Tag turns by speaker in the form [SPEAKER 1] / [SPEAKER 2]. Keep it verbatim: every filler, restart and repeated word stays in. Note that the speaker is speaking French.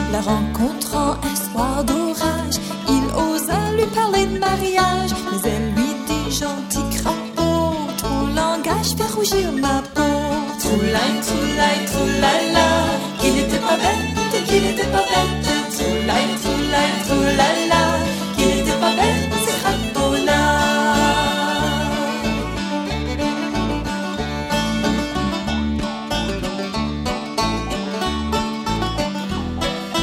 [SPEAKER 1] La rencontrant un soir d'orage, il osa lui parler de mariage, mais elle lui dit gentil crapaud, ton langage fait rougir ma peau. Troulaille, troulaille, troulala, qu'il était pas bête, qu'il était pas bête.